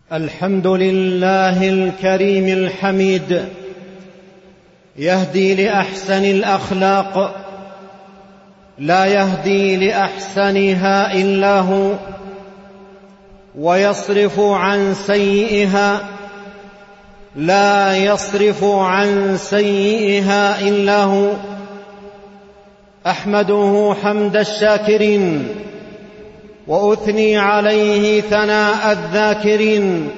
الحمد لله الكريم الحميد، يهدي لأحسن الأخلاق، لا يهدي لأحسنها إلا هو، ويصرف عن سيئها، لا يصرف عن سيئها إلا هو. أحمده حمد الشاكرين، وأثني عليه ثناء الذاكرين.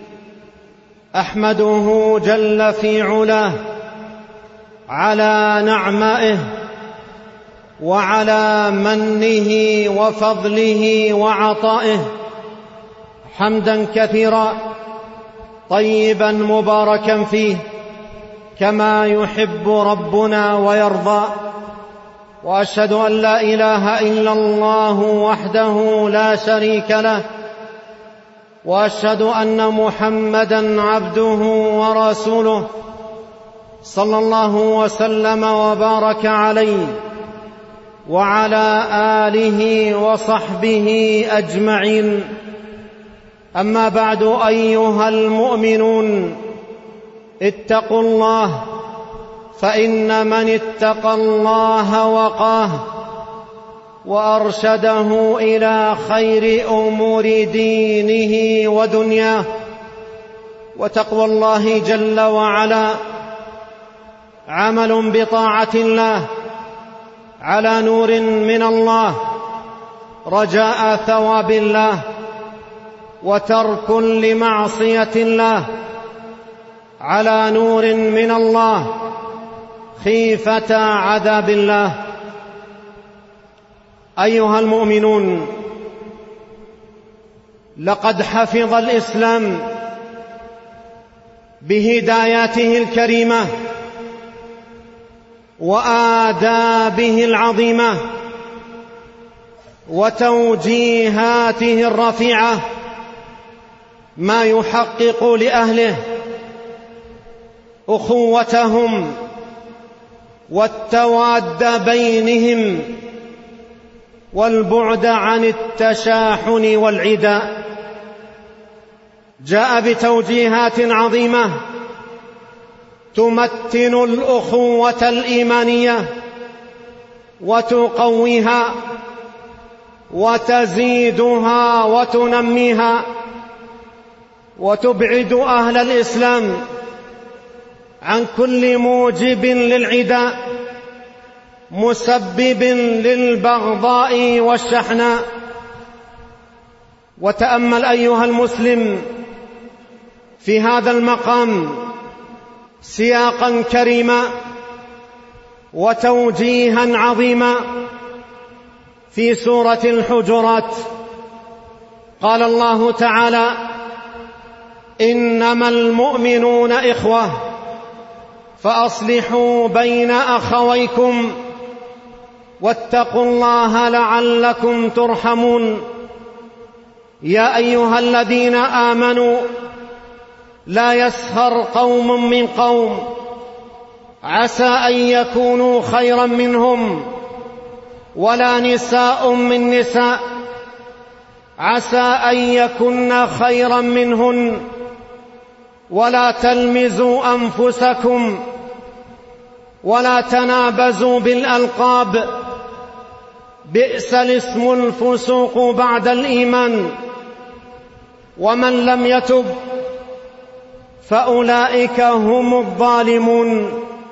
أحمده جل في علاه على نعمائه وعلى منه وفضله وعطائه، حمدا كثيرا طيبا مباركا فيه كما يحب ربنا ويرضى. وأشهد أن لا إله إلا الله وحده لا شريك له، وأشهد أن محمدًا عبده ورسوله، صلى الله وسلم وبارك عليه وعلى آله وصحبه أجمعين. أما بعد، أيها المؤمنون، اتقوا الله، فإن من اتقى الله وقاه وأرشده إلى خير أمور دينه ودنياه. وتقوى الله جل وعلا عمل بطاعة الله على نور من الله، رجاء ثواب الله، وترك لمعصية الله على نور من الله، خيفة عذاب الله. أيها المؤمنون، لقد حفظ الإسلام بهداياته الكريمة وآدابه العظيمة وتوجيهاته الرفيعة ما يحقق لأهله أخوتهم والتواد بينهم والبعد عن التشاحن والعداء. جاء بتوجيهات عظيمة تمتن الأخوة الإيمانية وتقويها وتزيدها وتنميها، وتبعد أهل الإسلام عن كل موجب للعداء مسبب للبغضاء والشحناء. وتأمل أيها المسلم في هذا المقام سياقا كريما وتوجيها عظيما في سورة الحجرات. قال الله تعالى: إنما المؤمنون إخوة فأصلحوا بين أخويكم واتقوا الله لعلكم ترحمون. يا أيها الذين آمنوا لا يسخر قوم من قوم عسى أن يكونوا خيرا منهم، ولا نساء من نساء عسى أن يكن خيرا منهن، ولا تلمزوا أنفسكم ولا تنابزوا بالألقاب، بئس الاسم الفسوق بعد الإيمان، ومن لم يتب فأولئك هم الظالمون.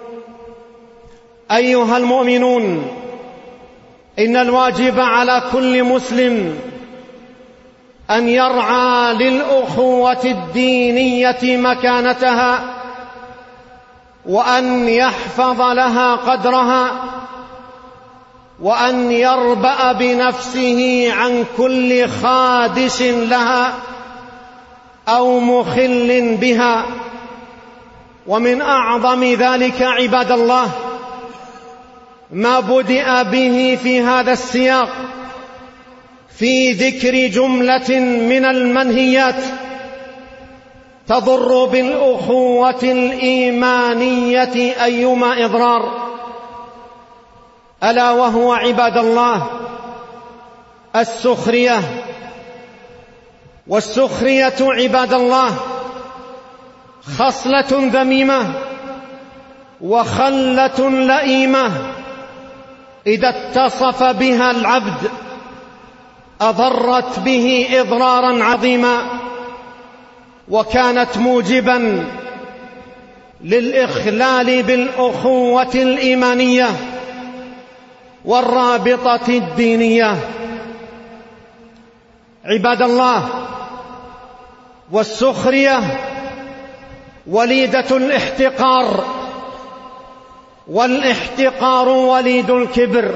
أيها المؤمنون، إن الواجب على كل مسلم أن يرعى للأخوة الدينية مكانتها، وأن يحفظ لها قدرها، وأن يربأ بنفسه عن كل خادش لها أو مخل بها. ومن أعظم ذلك عباد الله ما بدأ به في هذا السياق في ذكر جملة من المنهيات تضر بالأخوة الإيمانية أيما إضرار، ألا وهو عباد الله السخرية والسخرية عباد الله خصلة ذميمة وخلة لئيمة إذا اتصف بها العبد أضرت به إضرارا عظيما، وكانت موجبا للإخلال بالأخوة الإيمانية والرابطة الدينية. عباد الله، والسخرية وليدة الاحتقار، والاحتقار وليد الكبر،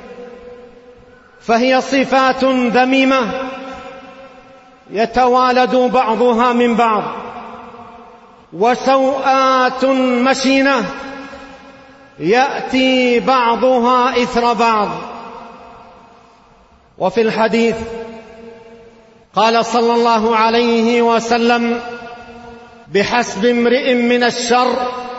فهي صفات ذميمة يتوالد بعضها من بعض، وسوءات مشينة يأتي بعضها إثر بعض. وفي الحديث قال صلى الله عليه وسلم: بحسب امرئ من الشر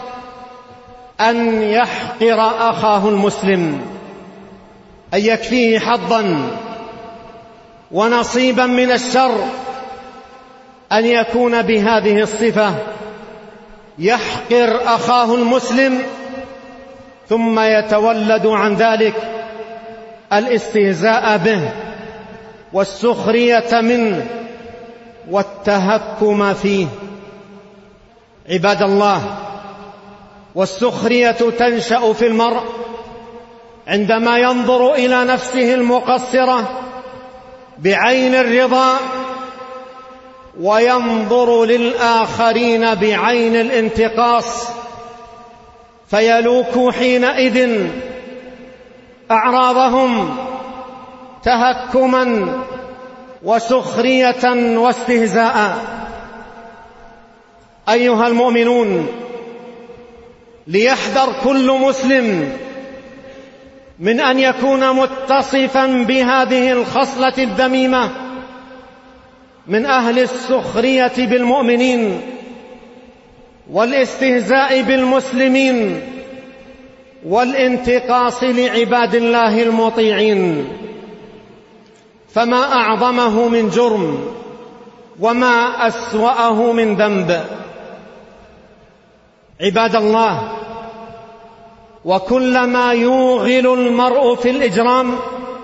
أن يحقر أخاه المسلم، أن يكفيه حظا ونصيبا من الشر أن يكون بهذه الصفة، يحقر أخاه المسلم، ثم يتولد عن ذلك الاستهزاء به والسخرية منه والتهكم فيه. عباد الله، والسخرية تنشأ في المرء عندما ينظر إلى نفسه المقصرة بعين الرضا، وينظر للآخرين بعين الانتقاص، فيلوك حينئذ أعراضهم تهكما وسخرية واستهزاء. أيها المؤمنون، ليحذر كل مسلم من أن يكون متصفا بهذه الخصلة الذميمة من أهل السخرية بالمؤمنين والاستهزاء بالمسلمين والانتقاص لعباد الله المطيعين، فما أعظمه من جرم وما أسوأه من ذنب. عباد الله، وكلما يوغل المرء في الإجرام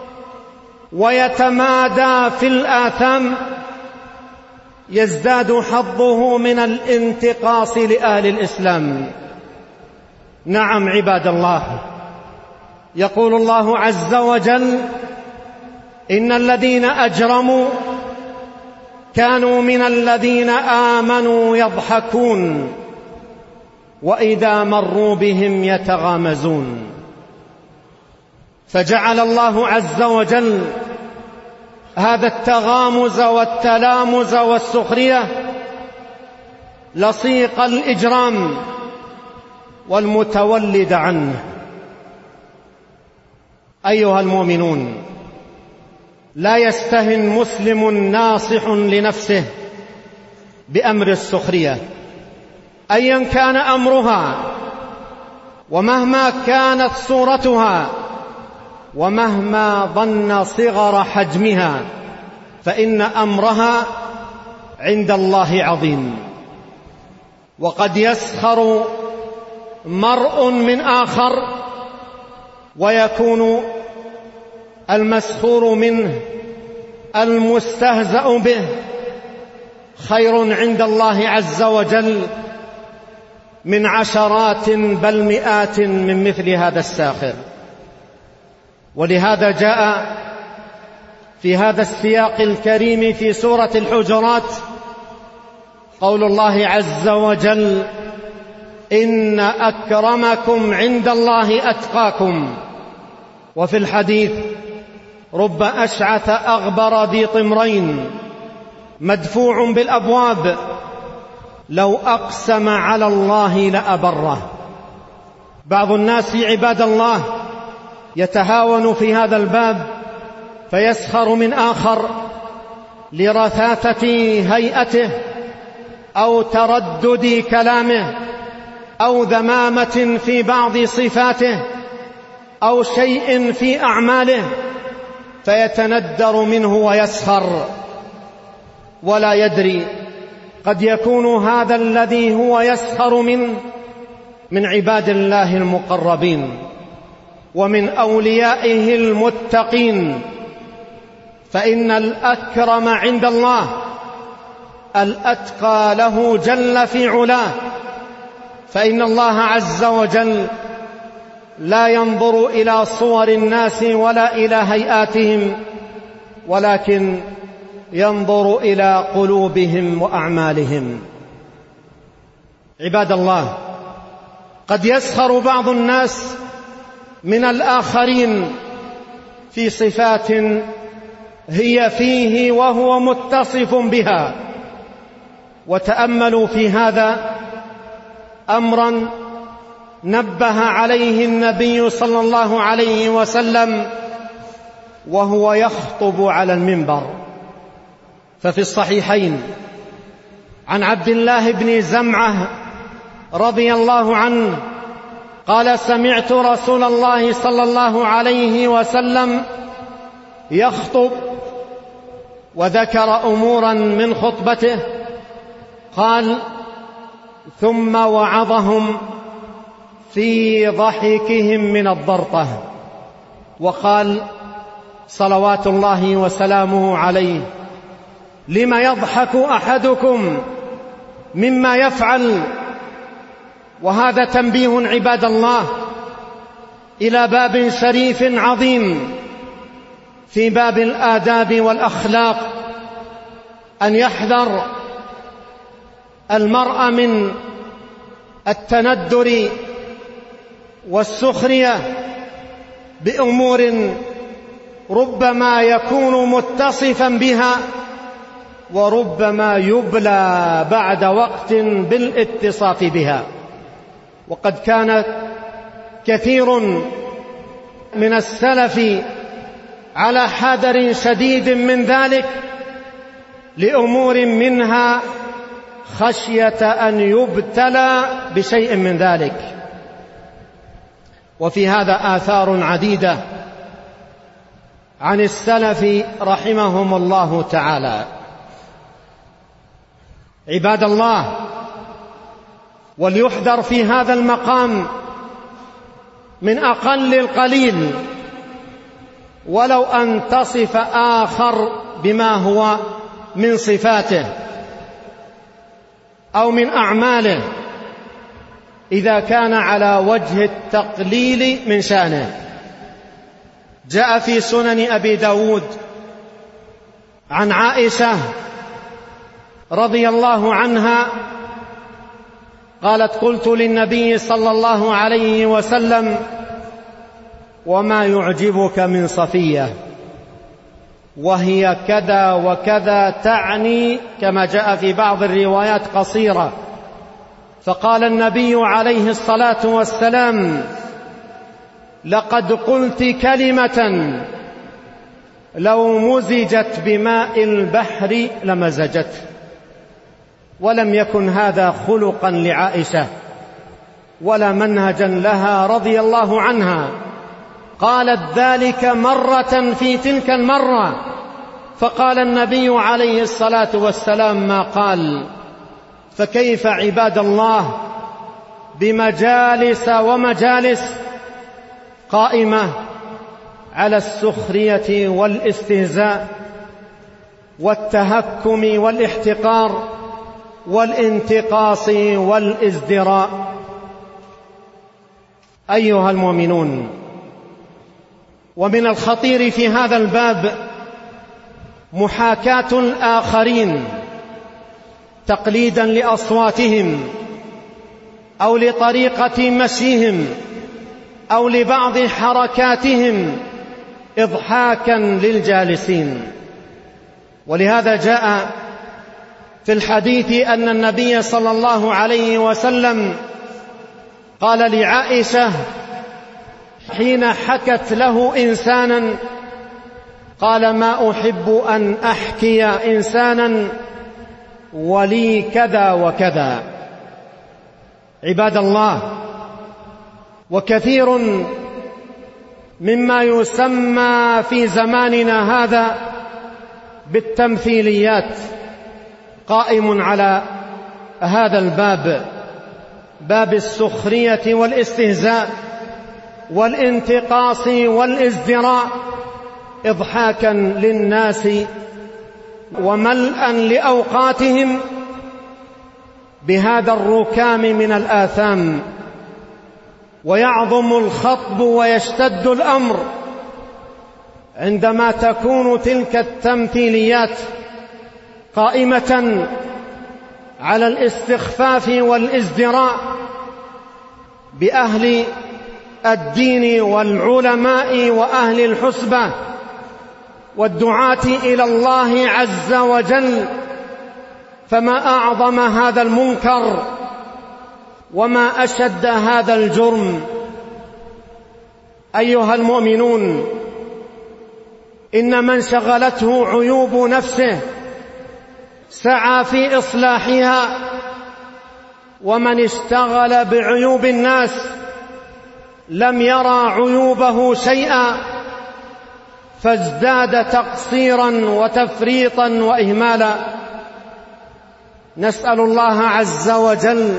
ويتمادى في الآثام يزداد حظه من الانتقاص لأهل الإسلام. نعم عباد الله، يقول الله عز وجل: إن الذين أجرموا كانوا من الذين آمنوا يضحكون وإذا مروا بهم يتغامزون. فجعل الله عز وجل هذا التغامز والتلامز والسخرية لصيق الإجرام والمتولد عنه. أيها المؤمنون، لا يستهن مسلم ناصح لنفسه بأمر السخرية أيا كان أمرها، ومهما كانت صورتها، ومهما ظن صغر حجمها، فإن أمرها عند الله عظيم. وقد يسخر مرء من آخر ويكون المسخور منه المستهزأ به خير عند الله عز وجل من عشرات بل مئات من مثل هذا الساخر. ولهذا جاء في هذا السياق الكريم في سورة الحجرات قول الله عز وجل: إن أكرمكم عند الله أتقاكم. وفي الحديث: رب أشعث أغبر ذي طمرين مدفوع بالأبواب لو أقسم على الله لأبره. بعض الناس عباد الله يتهاون في هذا الباب فيسخر من آخر لرثاثة هيئته أو تردد كلامه أو ذمامة في بعض صفاته أو شيء في أعماله، فيتندر منه ويسخر. ولا يدري، قد يكون هذا الذي هو يسخر من عباد الله المقربين ومن أوليائه المتقين، فإن الأكرم عند الله الأتقى له جل في علاه، فإن الله عز وجل لا ينظر إلى صور الناس ولا إلى هيئاتهم، ولكن ينظر إلى قلوبهم وأعمالهم. عباد الله، قد يسخر بعض الناس من الآخرين في صفات هي فيه وهو متصف بها، وتأملوا في هذا أمرا نبه عليه النبي صلى الله عليه وسلم وهو يخطب على المنبر. ففي الصحيحين عن عبد الله بن زمعة رضي الله عنه قال: سمعت رسول الله صلى الله عليه وسلم يخطب، وذكر أمورا من خطبته، قال: ثم وعظهم في ضحكهم من الضرطة، وقال صلوات الله وسلامه عليه: لم يضحك أحدكم مما يفعل؟ وهذا تنبيه عباد الله إلى باب شريف عظيم في باب الآداب والأخلاق، أن يحذر المرء من التندر والسخرية بأمور ربما يكون متصفا بها، وربما يبلى بعد وقت بالاتصاف بها. وقد كان كثير من السلف على حذر شديد من ذلك، لأمور منها خشية أن يبتلى بشيء من ذلك. وفي هذا آثار عديدة عن السلف رحمهم الله تعالى. عباد الله، وليحذر في هذا المقام من أقل القليل، ولو أن تصف آخر بما هو من صفاته أو من أعماله، إذا كان على وجه التقليل من شأنه. جاء في سنن أبي داود عن عائشة رضي الله عنها قالت: قلت للنبي صلى الله عليه وسلم: وما يعجبك من صفية؟ وهي كذا وكذا، تعني كما جاء في بعض الروايات قصيرة. فقال النبي عليه الصلاة والسلام: لقد قلت كلمة لو مزجت بماء البحر لمزجته. ولم يكن هذا خلقا لعائشة ولا منهجا لها رضي الله عنها. قالت ذلك مرة في تلك المرة، فقال النبي عليه الصلاة والسلام ما قال. فكيف عباد الله بمجالس ومجالس قائمة على السخرية والاستهزاء والتهكم والاحتقار والانتقاص والازدراء. أيها المؤمنون، ومن الخطير في هذا الباب محاكاة الآخرين تقليدا لأصواتهم أو لطريقة مشيهم أو لبعض حركاتهم إضحاكا للجالسين. ولهذا جاء في الحديث أن النبي صلى الله عليه وسلم قال لعائشة حين حكت له إنسانا، قال: ما أحب أن أحكي إنسانا ولي كذا وكذا. عباد الله، وكثير مما يسمى في زماننا هذا بالتمثيليات قائم على هذا الباب، باب السخرية والاستهزاء والانتقاص والازدراء، إضحاكا للناس وملءا لأوقاتهم بهذا الركام من الآثام. ويعظم الخطب ويشتد الأمر عندما تكون تلك التمثيليات قائمة على الاستخفاف والازدراء بأهل الدين والعلماء وأهل الحسبة والدعاة إلى الله عز وجل. فما أعظم هذا المنكر وما أشد هذا الجرم. أيها المؤمنون، إن من شغلته عيوب نفسه سعى في إصلاحها، ومن اشتغل بعيوب الناس لم يرى عيوبه شيئا، فازداد تقصيرا وتفريطا وإهمالا. نسأل الله عز وجل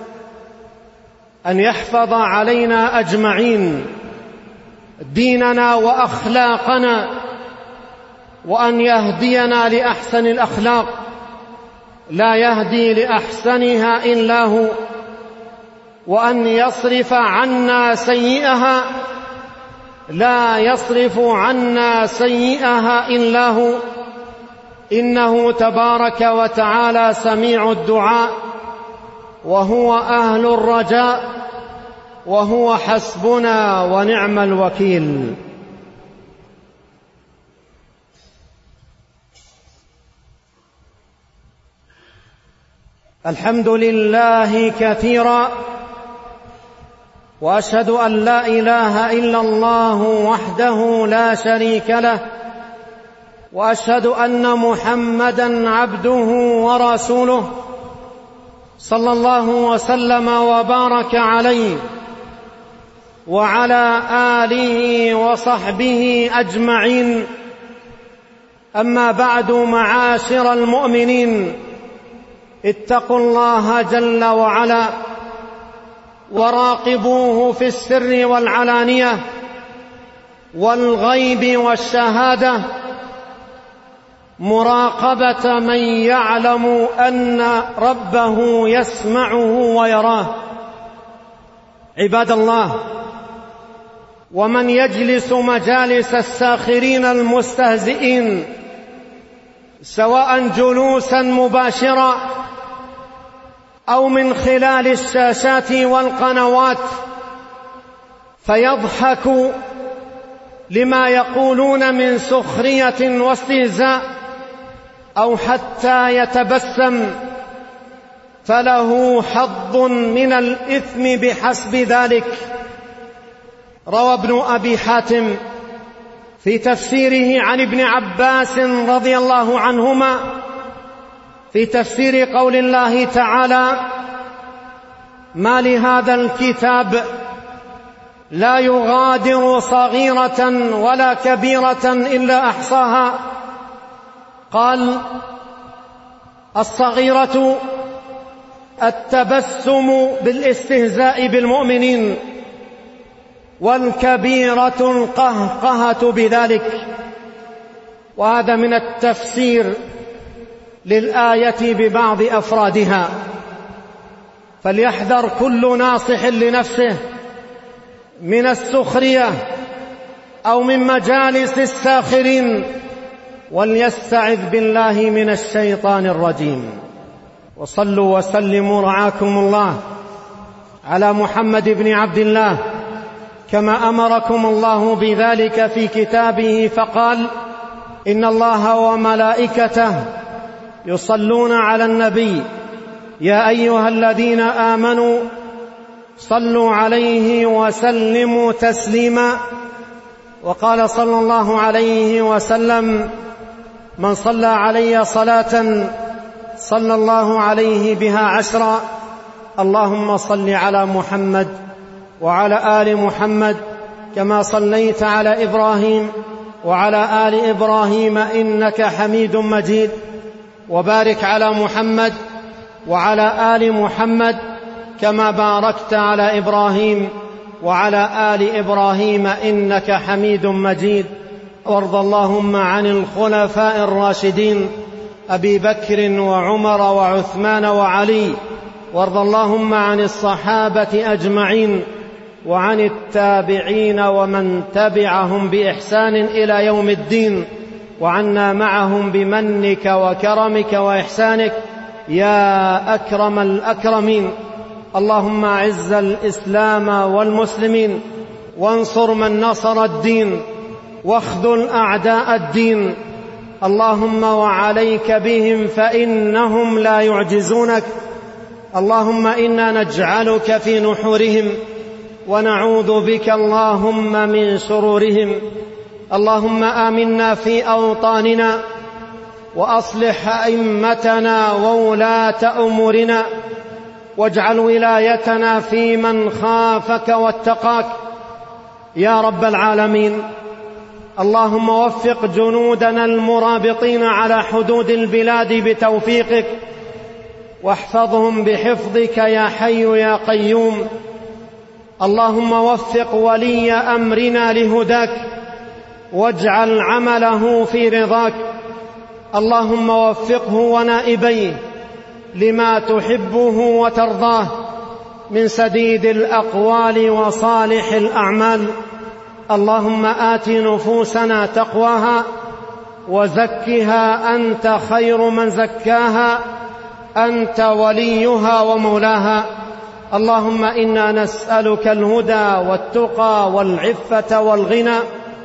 أن يحفظ علينا أجمعين ديننا وأخلاقنا، وأن يهدينا لأحسن الأخلاق، لا يهدي لأحسنها إلا هو، وأن يصرف عنا سيئها، لا يصرف عنا سيئها إلا هو، إنه تبارك وتعالى سميع الدعاء، وهو أهل الرجاء، وهو حسبنا ونعم الوكيل. الحمد لله كثيرا، وأشهد أن لا إله إلا الله وحده لا شريك له، وأشهد أن محمدًا عبده ورسوله صلى الله وسلم وبارك عليه وعلى آله وصحبه أجمعين. أما بعد، معاشر المؤمنين، اتقوا الله جل وعلا وراقبوه في السر والعلانية والغيب والشهادة، مراقبة من يعلم أن ربه يسمعه ويراه. عباد الله، ومن يجلس مجالس الساخرين المستهزئين، سواء جلوسا مباشرا أو من خلال الشاشات والقنوات، فيضحك لما يقولون من سخرية واستهزاء، أو حتى يتبسم، فله حظ من الإثم بحسب ذلك. روى ابن أبي حاتم في تفسيره عن ابن عباس رضي الله عنهما في تفسير قول الله تعالى: ما لهذا الكتاب لا يغادر صغيرة ولا كبيرة إلا أحصاها. قال: الصغيرة التبسم بالاستهزاء بالمؤمنين، والكبيرة القهقهة بذلك. وهذا من التفسير للآية ببعض أفرادها. فليحذر كل ناصح لنفسه من السخرية أو من مجالس الساخرين، وليستعذ بالله من الشيطان الرجيم. وصلوا وسلموا رعاكم الله على محمد بن عبد الله، كما أمركم الله بذلك في كتابه، فقال: إن الله وملائكته يصلون على النبي، يا أيها الذين آمنوا صلوا عليه وسلموا تسليما. وقال صلى الله عليه وسلم: من صلى علي صلاة صلى الله عليه بها 10. اللهم صل على محمد وعلى آل محمد كما صليت على إبراهيم وعلى آل إبراهيم إنك حميد مجيد. وبارك على محمد وعلى آل محمد كما باركت على إبراهيم وعلى آل إبراهيم إنك حميد مجيد. وارض اللهم عن الخلفاء الراشدين أبي بكر وعمر وعثمان وعلي، وارض اللهم عن الصحابة أجمعين وعن التابعين ومن تبعهم بإحسان إلى يوم الدين، وعنا معهم بمنك وكرمك وإحسانك يا أكرم الأكرمين. اللهم أعز الإسلام والمسلمين، وانصر من نصر الدين، واخذل أعداء الدين. اللهم وعليك بهم فإنهم لا يعجزونك. اللهم إنا نجعلك في نحورهم ونعوذ بك اللهم من شرورهم. اللهم آمنا في أوطاننا، وأصلح أئمتنا وولاة أمورنا، واجعل ولايتنا في من خافك واتقاك يا رب العالمين. اللهم وفق جنودنا المرابطين على حدود البلاد بتوفيقك، واحفظهم بحفظك يا حي يا قيوم. اللهم وفق ولي أمرنا لهداك، واجعل عمله في رضاك. اللهم وفقه ونائبيه لما تحبه وترضاه من سديد الأقوال وصالح الأعمال. اللهم آت نفوسنا تقواها وزكها أنت خير من زكاها، أنت وليها ومولاها. اللهم إنا نسألك الهدى والتقى والعفة والغنى.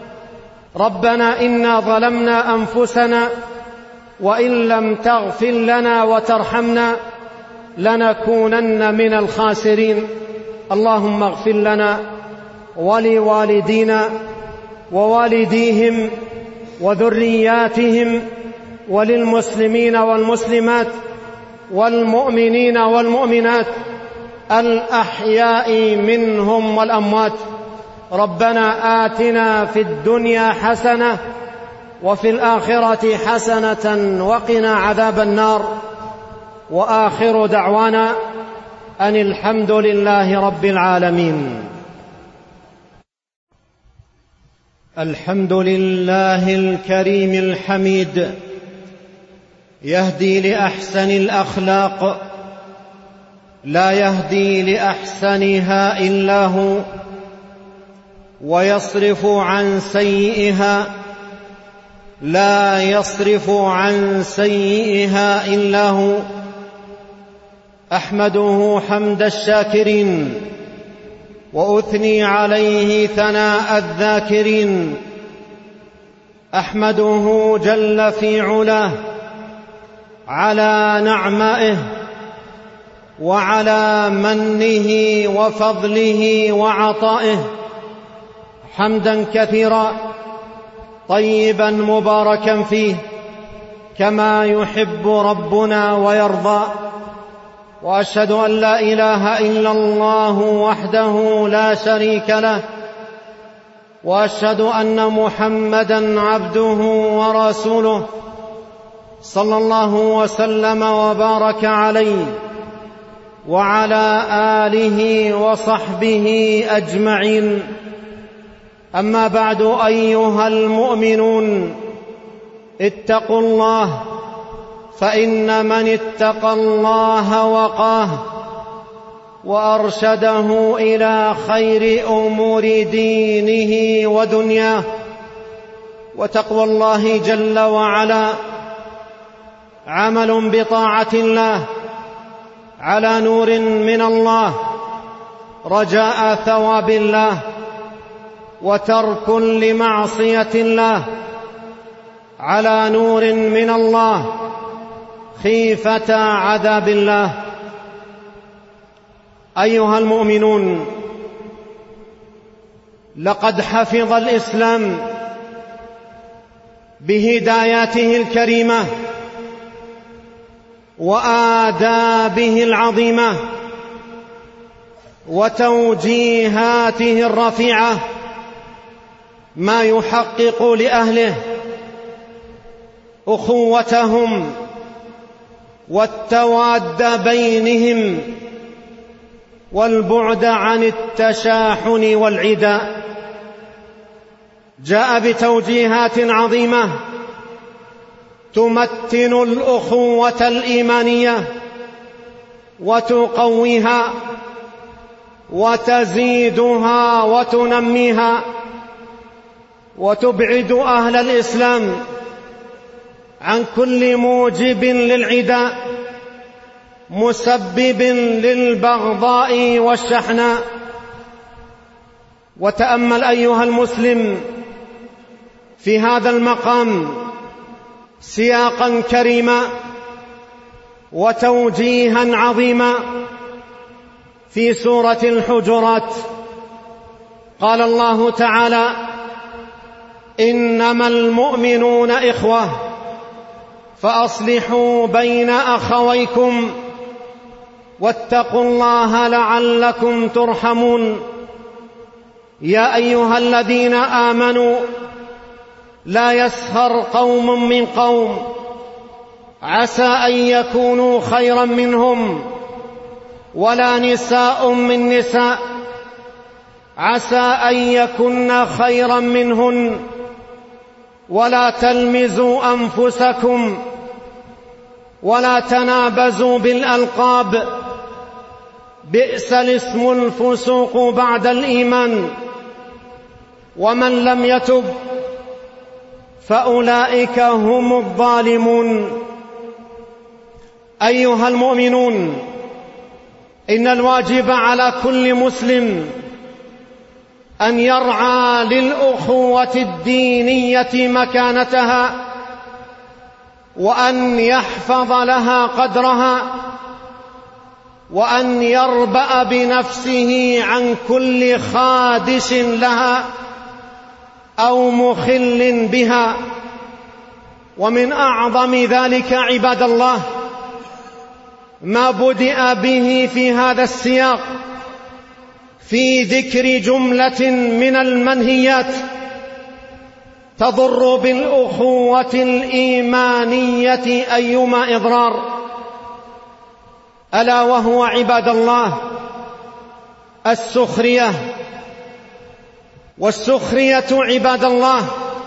ربنا إنا ظلمنا أنفسنا، وإن لم تغفر لنا وترحمنا لنكونن من الخاسرين. اللهم اغفر لنا ولوالدينا ووالديهم وذرياتهم وللمسلمين والمسلمات والمؤمنين والمؤمنات الأحياء منهم والأموات. ربنا آتنا في الدنيا حسنة وفي الآخرة حسنة وقنا عذاب النار. وآخر دعوانا أن الحمد لله رب العالمين. الحمد لله الكريم الحميد، يهدي لأحسن الأخلاق، لا يهدي لأحسنها إلا هو، ويصرف عن سيئها، لا يصرف عن سيئها إلا هو. أحمده حمد الشاكرين، وأثني عليه ثناء الذاكرين. أحمده جل في علاه على نعمائه وعلى منه وفضله وعطائه، حمدا كثيرا طيبا مباركا فيه كما يحب ربنا ويرضى. وأشهد أن لا إله إلا الله وحده لا شريك له، وأشهد أن محمدا عبده ورسوله صلى الله وسلم وبارك عليه وعلى آله وصحبه أجمعين. أما بعد، أيها المؤمنون، اتقوا الله، فإن من اتقى الله وقاه وأرشده إلى خير أمور دينه ودنياه. وتقوى الله جل وعلا عمل بطاعة الله على نور من الله رجاء ثواب الله، وترك لمعصية الله على نور من الله خيفة عذاب الله. أيها المؤمنون، لقد حفظ الإسلام بهداياته الكريمة وآدابه العظيمة وتوجيهاته الرفيعة ما يحقق لأهله أخوتهم والتواد بينهم والبعد عن التشاحن والعداء. جاء بتوجيهات عظيمة تمتن الأخوة الإيمانية وتقويها وتزيدها وتنميها، وتبعد أهل الإسلام عن كل موجب للعداء مسبب للبغضاء والشحناء. وتأمل أيها المسلم في هذا المقام سياقا كريما وتوجيها عظيما في سورة الحجرات. قال الله تعالى: إنما المؤمنون إخوة فأصلحوا بين أخويكم واتقوا الله لعلكم ترحمون. يا أيها الذين آمنوا لا يسخر قوم من قوم عسى أن يكونوا خيرا منهم ولا نساء من نساء عسى أن يكن خيرا منهن ولا تلمزوا أنفسكم ولا تنابزوا بالألقاب بئس الاسم الفسوق بعد الإيمان ومن لم يتب فأولئك هم الظالمون. أيها المؤمنون، إن الواجب على كل مسلم أن يرعى للأخوة الدينية مكانتها وأن يحفظ لها قدرها وأن يربأ بنفسه عن كل خادش لها أو مخل بها. ومن أعظم ذلك عباد الله ما بدأ به في هذا السياق في ذكر جملة من المنهيات تضر بالأخوة الإيمانية أيما إضرار، ألا وهو عباد الله السخرية. والسخرية عباد الله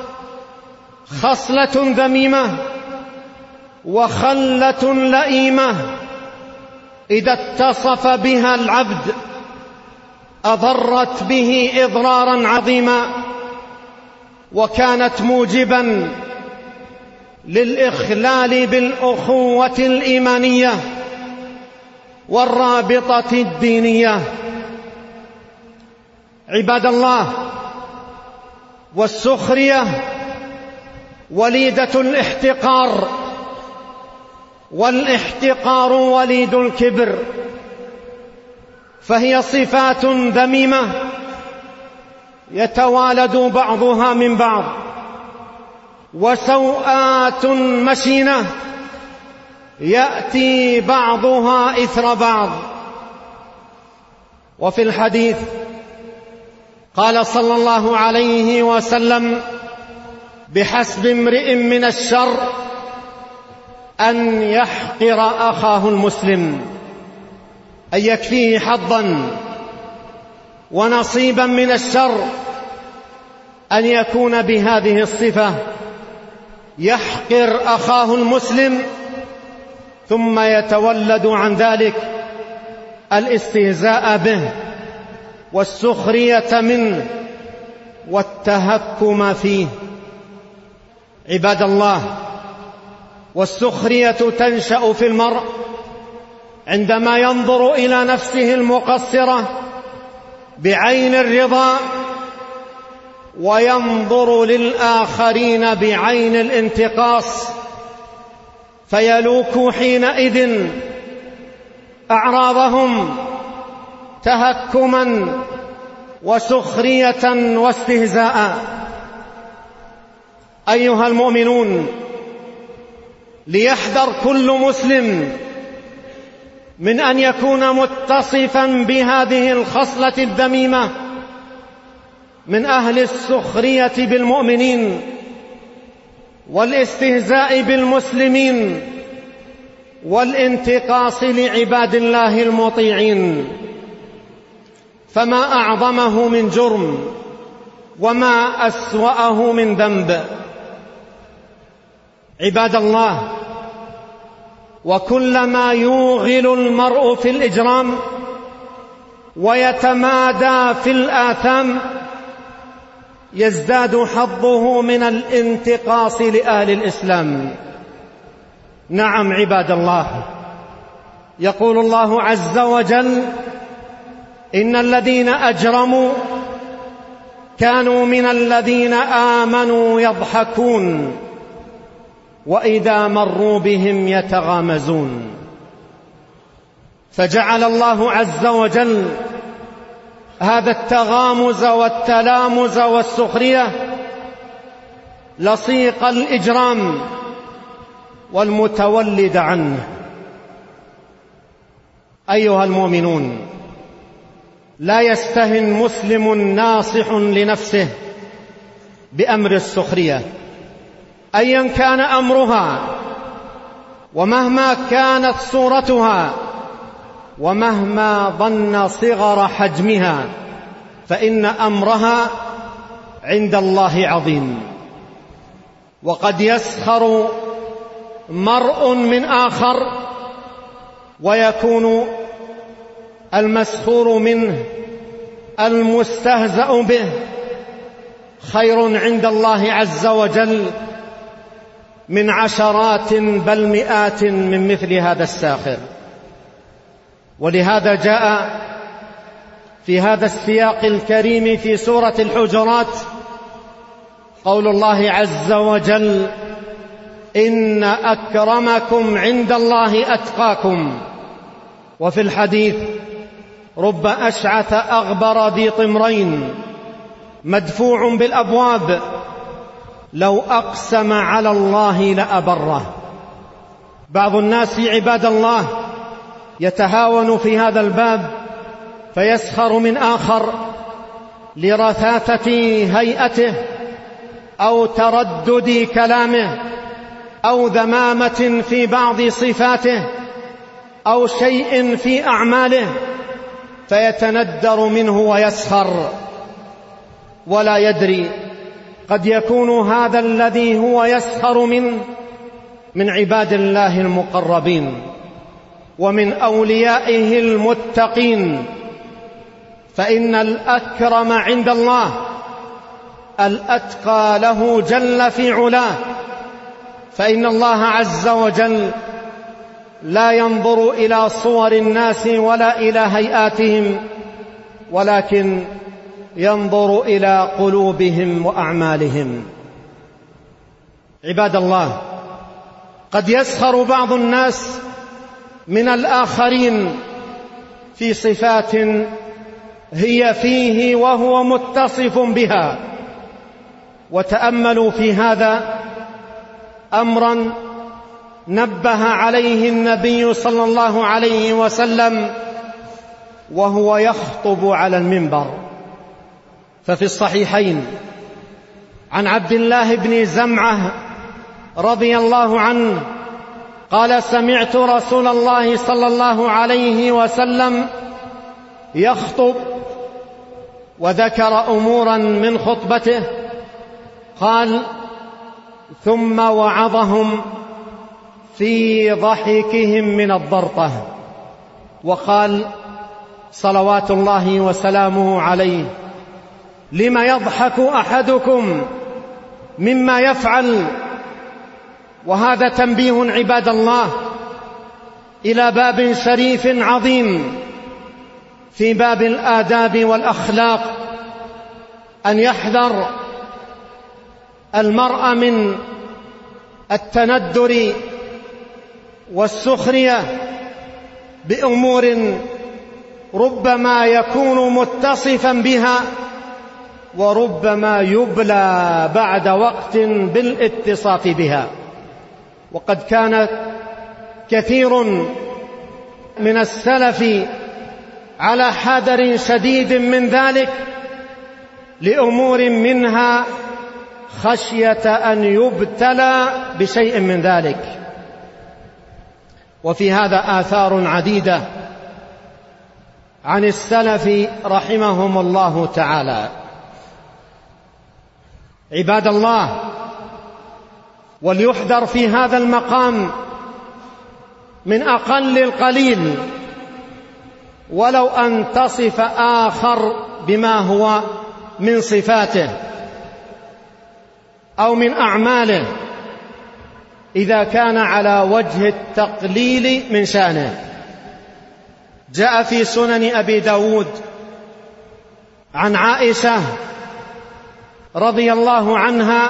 خصلة ذميمة وخلة لئيمة إذا اتصف بها العبد أضرت به إضرارا عظيما وكانت موجبا للإخلال بالأخوة الإيمانية والرابطة الدينية. عباد الله، والسخرية وليدة الاحتقار، والاحتقار وليد الكبر، فهي صفات ذميمة يتوالد بعضها من بعض، وسوءات مشينة يأتي بعضها إثر بعض. وفي الحديث قال صلى الله عليه وسلم: بحسب امرئ من الشر أن يحقر أخاه المسلم، أن يكفيه حظا ونصيبا من الشر أن يكون بهذه الصفة، يحقر أخاه المسلم، ثم يتولد عن ذلك الاستهزاء به والسخرية منه والتهكم فيه. عباد الله، والسخرية تنشأ في المرء عندما ينظر إلى نفسه المقصرة بعين الرضا وينظر للآخرين بعين الانتقاص، فيلوك حينئذ أعراضهم تهكما وسخرية واستهزاء. أيها المؤمنون، ليحذر كل مسلم من أن يكون متصفا بهذه الخصلة الذميمة من أهل السخرية بالمؤمنين والاستهزاء بالمسلمين والانتقاص لعباد الله المطيعين، فما أعظمه من جرم وما أسوأه من ذنب. عباد الله، وكلما يوغل المرء في الإجرام ويتمادى في الآثام يزداد حظه من الانتقاص لأهل الإسلام. نعم عباد الله، يقول الله عز وجل: إن الذين أجرموا كانوا من الذين آمنوا يضحكون وإذا مروا بهم يتغامزون. فجعل الله عز وجل هذا التغامز والتلامز والسخرية لصيق الإجرام والمتولد عنه. أيها المؤمنون، لا يستهن مسلم ناصح لنفسه بأمر السخرية أيا كان أمرها، ومهما كانت صورتها، ومهما ظن صغر حجمها، فإن أمرها عند الله عظيم. وقد يسخر مرء من آخر ويكون المسخور منه المستهزأ به خير عند الله عز وجل من عشرات بل مئات من مثل هذا الساخر. ولهذا جاء في هذا السياق الكريم في سورة الحجرات قول الله عز وجل: إن أكرمكم عند الله أتقاكم. وفي الحديث: رب أشعث أغبر ذي طمرين مدفوع بالأبواب لو أقسم على الله لأبره. بعض الناس عباد الله يتهاون في هذا الباب فيسخر من آخر لرثاثة هيئته أو تردد كلامه أو ذمامة في بعض صفاته أو شيء في أعماله، فيتندر منه ويسخر ولا يدري قد يكون هذا الذي هو يسخر منه من عباد الله المقربين ومن أوليائه المتقين. فإن الأكرم عند الله الأتقى له جل في علاه، فإن الله عز وجل لا ينظر إلى صور الناس ولا إلى هيئاتهم، ولكن ينظر إلى قلوبهم وأعمالهم. عباد الله، قد يسخر بعض الناس من الآخرين في صفات هي فيه وهو متصف بها. وتأملوا في هذا أمرا نبه عليه النبي صلى الله عليه وسلم وهو يخطب على المنبر. ففي الصحيحين عن عبد الله بن زمعة رضي الله عنه قال: سمعت رسول الله صلى الله عليه وسلم يخطب، وذكر أمورا من خطبته، قال: ثم وعظهم في ضحكهم من الضرطة، وقال صلوات الله وسلامه عليه: لم يضحك أحدكم مما يفعل. وهذا تنبيه عباد الله إلى باب شريف عظيم في باب الآداب والأخلاق، أن يحذر المرء من التندر والسخرية بأمور ربما يكون متصفا بها، وربما يبلى بعد وقت بالاتصاف بها. وقد كان كثير من السلف على حذر شديد من ذلك لأمور منها خشية أن يبتلى بشيء من ذلك. وفي هذا آثار عديدة عن السلف رحمهم الله تعالى. عباد الله، وليحذر في هذا المقام من أقل القليل ولو أن تصف آخر بما هو من صفاته أو من أعماله إذا كان على وجه التقليل من شأنه. جاء في سنن أبي داود عن عائشة رضي الله عنها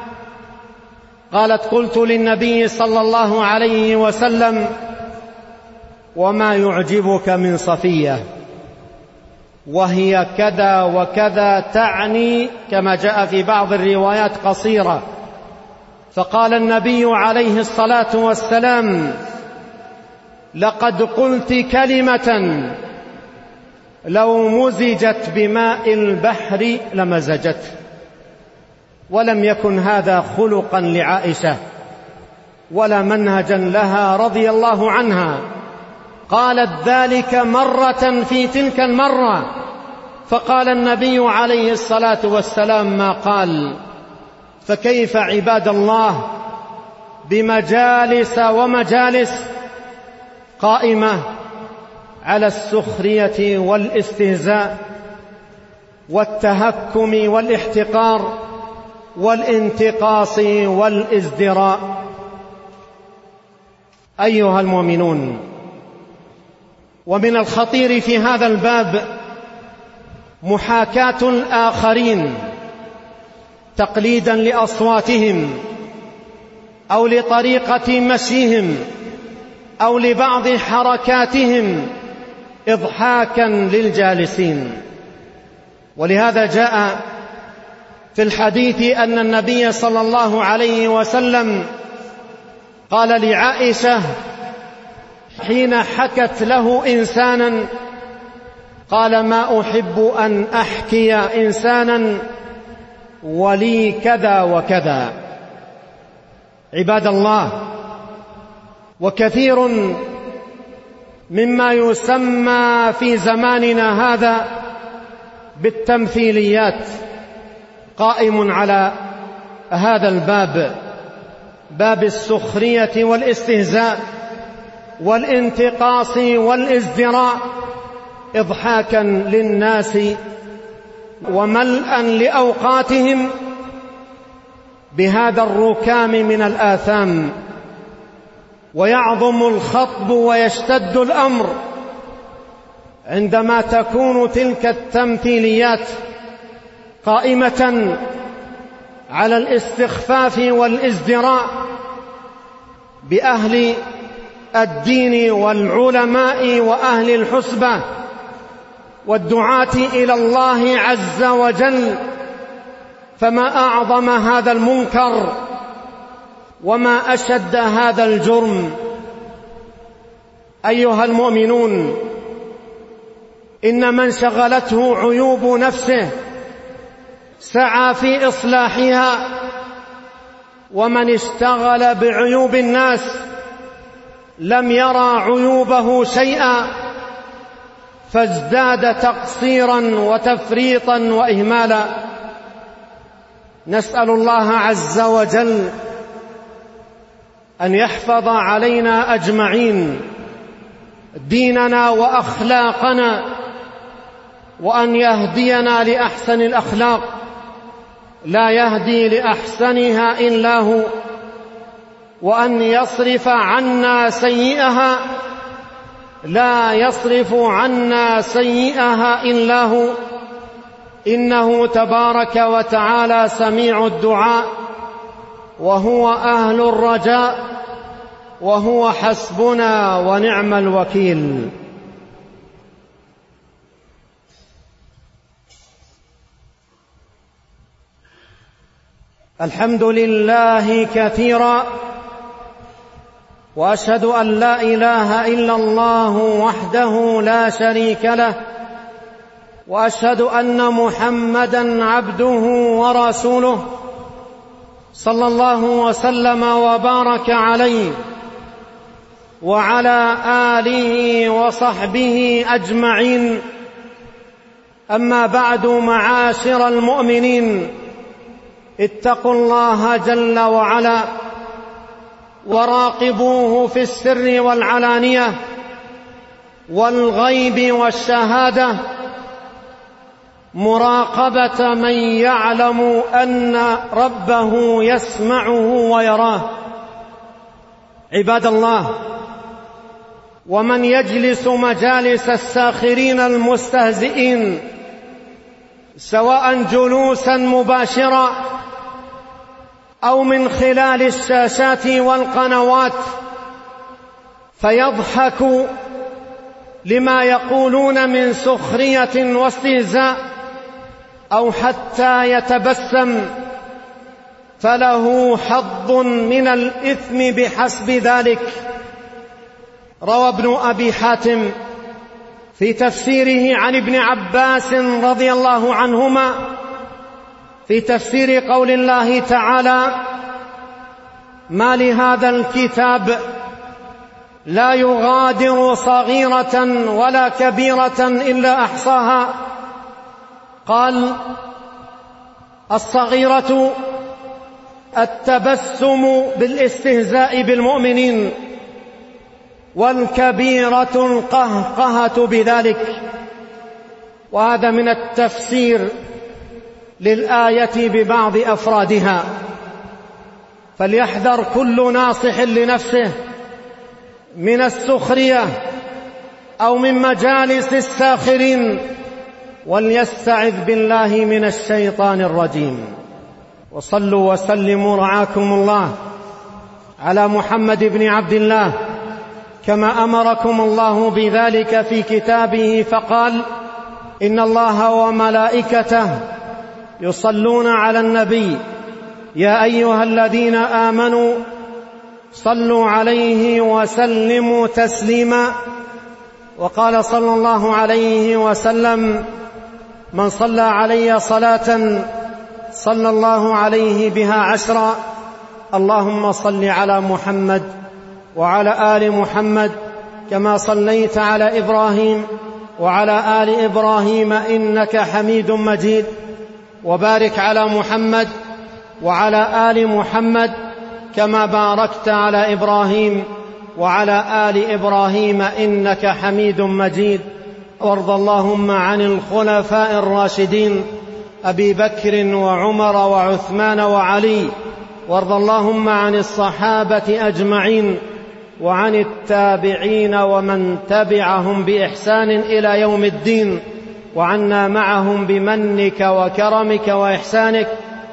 قالت: قلت للنبي صلى الله عليه وسلم: وما يعجبك من صفية؟ وهي كذا وكذا، تعني كما جاء في بعض الروايات قصيرة. فقال النبي عليه الصلاة والسلام: لقد قلت كلمة لو مزجت بماء البحر لمزجته. ولم يكن هذا خلقا لعائشة ولا منهجا لها رضي الله عنها. قالت ذلك مرة في تلك المرة، فقال النبي عليه الصلاة والسلام ما قال. فكيف عباد الله بمجالس ومجالس قائمة على السخرية والاستهزاء والتهكم والاحتقار والانتقاص والازدراء. أيها المؤمنون، ومن الخطير في هذا الباب محاكاة الآخرين تقليدا لأصواتهم أو لطريقة مشيهم أو لبعض حركاتهم إضحاكا للجالسين. ولهذا جاء في الحديث أن النبي صلى الله عليه وسلم قال لعائشة حين حكت له إنسانا، قال: ما أحب أن أحكي إنسانا ولي كذا وكذا. عباد الله، وكثير مما يسمى في زماننا هذا بالتمثيليات قائم على هذا الباب، باب السخرية والاستهزاء والانتقاص والازدراء، إضحاكا للناس وملءا لأوقاتهم بهذا الركام من الآثام. ويعظم الخطب ويشتد الأمر عندما تكون تلك التمثيليات قائمة على الاستخفاف والازدراء بأهل الدين والعلماء وأهل الحسبة والدعاة إلى الله عز وجل. فما أعظم هذا المنكر وما أشد هذا الجرم. أيها المؤمنون، إن من شغلته عيوب نفسه سعى في إصلاحها، ومن اشتغل بعيوب الناس لم يرى عيوبه شيئا، فازداد تقصيرا وتفريطا وإهمالا. نسأل الله عز وجل أن يحفظ علينا أجمعين ديننا وأخلاقنا، وأن يهدينا لأحسن الأخلاق، لا يهدي لأحسنها إلا هو، وأن يصرف عنا سيئها، لا يصرف عنا سيئها إلا هو، إنه تبارك وتعالى سميع الدعاء، وهو أهل الرجاء، وهو حسبنا ونعم الوكيل. الحمد لله كثيرا، وأشهد أن لا إله إلا الله وحده لا شريك له، وأشهد أن محمدًا عبده ورسوله صلى الله وسلم وبارك عليه وعلى آله وصحبه أجمعين. أما بعد، معاشر المؤمنين، اتقوا الله جل وعلا وراقبوه في السر والعلانية والغيب والشهادة، مراقبة من يعلم أن ربه يسمعه ويراه. عباد الله، ومن يجلس مجالس الساخرين المستهزئين، سواء جلوسا مباشرا أو من خلال الشاشات والقنوات، فيضحك لما يقولون من سخرية واستهزاء، أو حتى يتبسم، فله حظ من الإثم بحسب ذلك. روى ابن أبي حاتم في تفسيره عن ابن عباس رضي الله عنهما في تفسير قول الله تعالى: ما لهذا الكتاب لا يغادر صغيرة ولا كبيرة إلا أحصاها. قال: الصغيرة التبسم بالاستهزاء بالمؤمنين، والكبيرة القهقهة بذلك. وهذا من التفسير للآية ببعض أفرادها. فليحذر كل ناصح لنفسه من السخرية أو من مجالس الساخرين، وليستعذ بالله من الشيطان الرجيم. وصلوا وسلموا رعاكم الله على محمد بن عبد الله، كما أمركم الله بذلك في كتابه، فقال: إن الله وملائكته يصلون على النبي يا أيها الذين آمنوا صلوا عليه وسلموا تسليما. وقال صلى الله عليه وسلم: من صلى علي صلاة صلى الله عليه بها 10. اللهم صل على محمد وعلى آل محمد كما صليت على إبراهيم وعلى آل إبراهيم إنك حميد مجيد، وبارك على محمد وعلى آل محمد كما باركت على إبراهيم وعلى آل إبراهيم إنك حميد مجيد. وارض اللهم عن الخلفاء الراشدين أبي بكر وعمر وعثمان وعلي، وارض اللهم عن الصحابة أجمعين، وعن التابعين ومن تبعهم بإحسان إلى يوم الدين، وعنا معهم بمنك وكرمك وإحسانك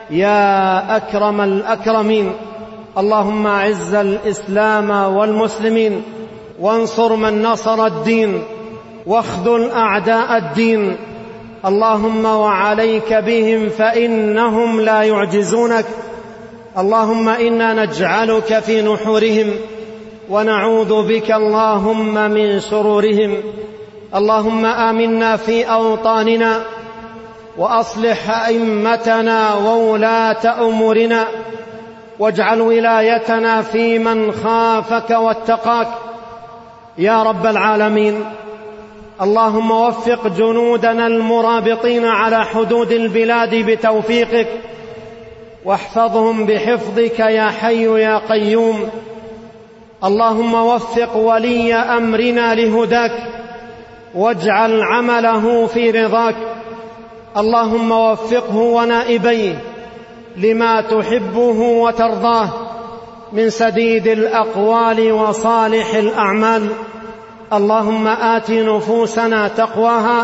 يا أكرم الأكرمين. اللهم أعز الإسلام والمسلمين، وانصر من نصر الدين، واخذل أعداء الدين. اللهم وعليك بهم فإنهم لا يعجزونك. اللهم إنا نجعلك في نحورهم، ونعوذ بك اللهم من شرورهم. اللهم آمنا في أوطاننا، وأصلح أئمتنا وولاة أمورنا، واجعل ولايتنا في من خافك واتقاك يا رب العالمين. اللهم وفق جنودنا المرابطين على حدود البلاد بتوفيقك، واحفظهم بحفظك يا حي يا قيوم. اللهم وفق ولي أمرنا لهداك، واجعل عمله في رضاك. اللهم وفقه ونائبيه لما تحبه وترضاه من سديد الأقوال وصالح الأعمال. اللهم آت نفوسنا تقواها،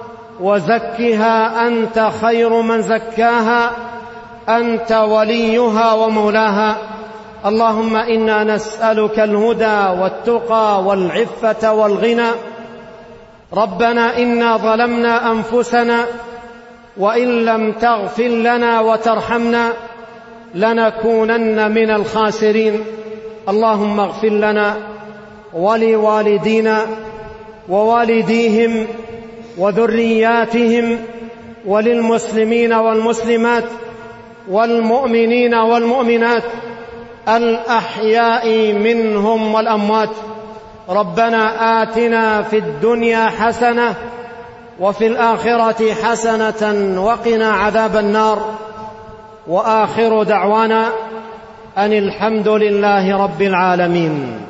وزكها أنت خير من زكاها، أنت وليها ومولاها. اللهم إنا نسألك الهدى والتقى والعفة والغنى. ربنا إنا ظلمنا أنفسنا، وإن لم تغفر لنا وترحمنا لنكونن من الخاسرين. اللهم اغفر لنا ولوالدينا ووالديهم وذرياتهم وللمسلمين والمسلمات والمؤمنين والمؤمنات الأحياء منهم والأموات. ربنا آتنا في الدنيا حسنة وفي الآخرة حسنة وقنا عذاب النار. وآخر دعوانا أن الحمد لله رب العالمين.